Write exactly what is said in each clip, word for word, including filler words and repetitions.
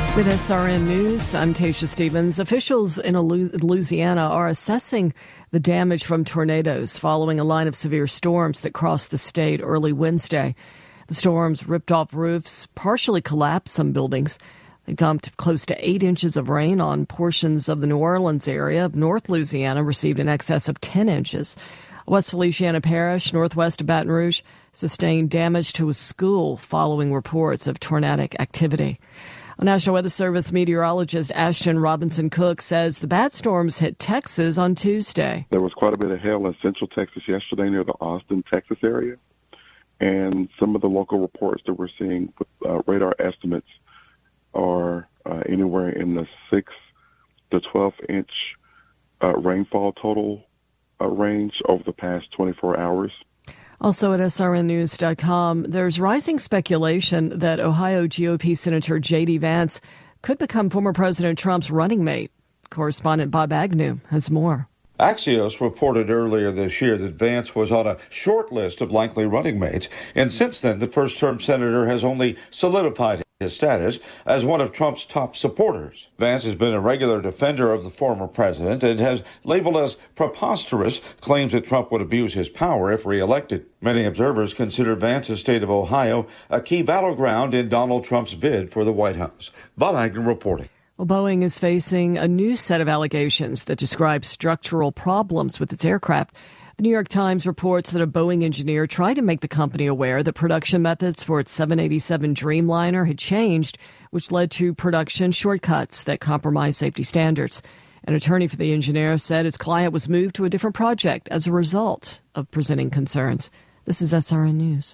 With S R N News, I'm Tasha Stevens. Officials in Louisiana are assessing the damage from tornadoes following a line of severe storms that crossed the state early Wednesday. The storms ripped off roofs, partially collapsed some buildings. They dumped close to eight inches of rain on portions of the New Orleans area. North Louisiana received in excess of ten inches. West Feliciana Parish, northwest of Baton Rouge, sustained damage to a school following reports of tornadic activity. National Weather Service meteorologist Ashton Robinson Cook says the bad storms hit Texas on Tuesday. There was quite a bit of hail in central Texas yesterday near the Austin, Texas area. And some of the local reports that we're seeing with uh, radar estimates are uh, anywhere in the six to twelve inch uh, rainfall total uh, range over the past twenty-four hours. Also at S R N news dot com, there's rising speculation that Ohio G O P Senator J D. Vance could become former President Trump's running mate. Correspondent Bob Agnew has more. Axios reported earlier this year that Vance was on a short list of likely running mates, and since then the first-term senator has only solidified his status as one of Trump's top supporters. Vance has been a regular defender of the former president and has labeled as preposterous claims that Trump would abuse his power if reelected. Many observers consider Vance's state of Ohio a key battleground in Donald Trump's bid for the White House. Bob Agnew reporting. Well, Boeing is facing a new set of allegations that describe structural problems with its aircraft. The New York Times reports that a Boeing engineer tried to make the company aware that production methods for its seven eighty-seven Dreamliner had changed, which led to production shortcuts that compromised safety standards. An attorney for the engineer said his client was moved to a different project as a result of presenting concerns. This is S R N News.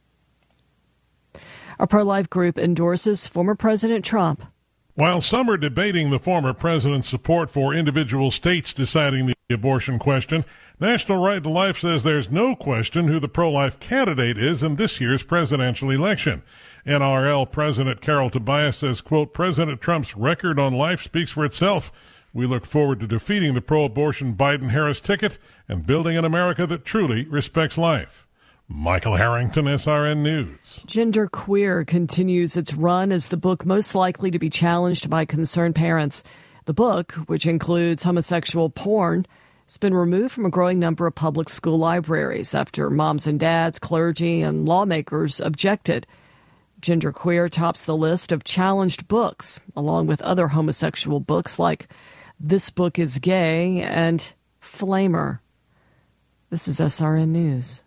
A pro-life group endorses former President Trump. While some are debating the former president's support for individual states deciding the abortion question, National Right to Life says there's no question who the pro-life candidate is in this year's presidential election. N R L President Carol Tobias says, quote, President Trump's record on life speaks for itself. We look forward to defeating the pro-abortion Biden-Harris ticket and building an America that truly respects life. Michael Harrington, S R N News. Gender Queer continues its run as the book most likely to be challenged by concerned parents. The book, which includes homosexual porn, has been removed from a growing number of public school libraries after moms and dads, clergy, and lawmakers objected. Gender Queer tops the list of challenged books, along with other homosexual books like This Book is Gay and Flamer. This is S R N News.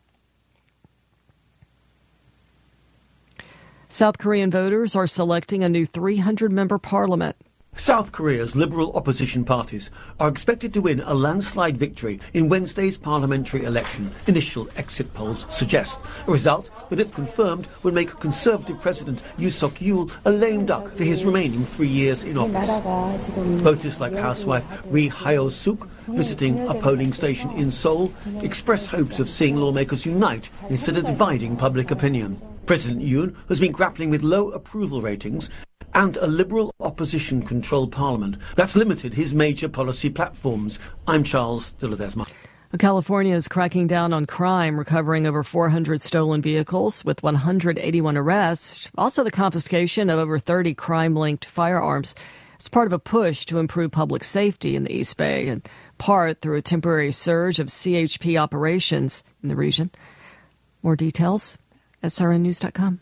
South Korean voters are selecting a new three hundred member parliament. South Korea's liberal opposition parties are expected to win a landslide victory in Wednesday's parliamentary election. Initial exit polls suggest a result that, if confirmed, would make Conservative President Yoon Suk-yeol a lame duck for his remaining three years in office. Voters like housewife Ri Hyo-suk, visiting a polling station in Seoul, expressed hopes of seeing lawmakers unite instead of dividing public opinion. President Yoon has been grappling with low approval ratings and a liberal opposition-controlled parliament that's limited his major policy platforms. I'm Charles de Ledesma. California is cracking down on crime, recovering over four hundred stolen vehicles with one hundred eighty-one arrests. Also the confiscation of over thirty crime-linked firearms. It's part of a push to improve public safety in the East Bay, in part through a temporary surge of C H P operations in the region. More details, S R N news dot com.